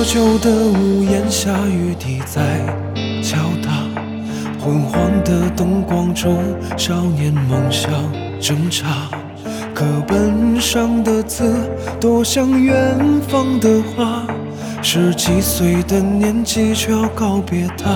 旧的屋檐下，雨滴在敲打，昏黄的灯光中，少年梦想挣扎。课本上的字多像远方的花，10几岁的年纪却要告别它。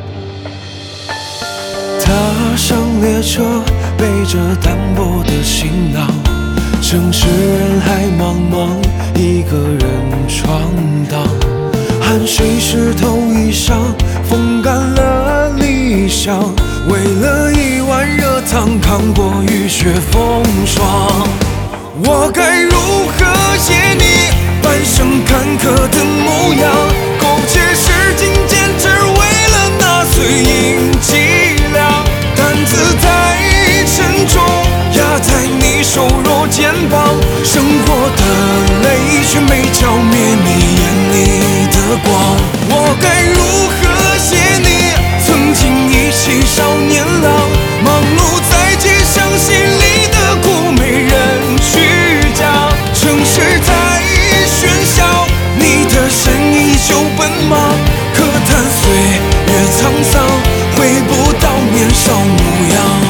踏上列车，背着单薄的行囊，城市人海茫茫，一个人闯荡。汗水湿透衣裳，风干了理想，为了一碗热汤，扛过雨雪风霜。我该如何写你半生坎坷的模样？苟且是金坚持，为了那碎银几两。担子太沉重，压在你瘦弱肩膀，生活的泪却没浇灭你眼里的光。我该如何写你曾经一起少年郎，忙碌在街上，心里的苦没人去讲。城市太喧嚣，你的身依旧奔忙，可叹岁月沧桑，回不到年少模样。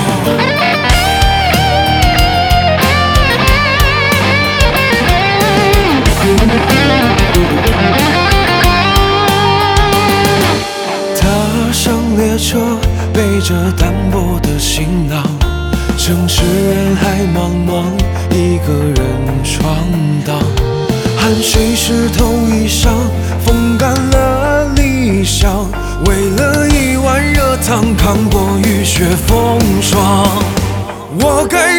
踏上列车，背着单薄的行囊，城市人海茫茫，一个人闯荡。汗水湿透衣裳，风干了理想，为了一碗热汤，扛过雨雪风霜。我该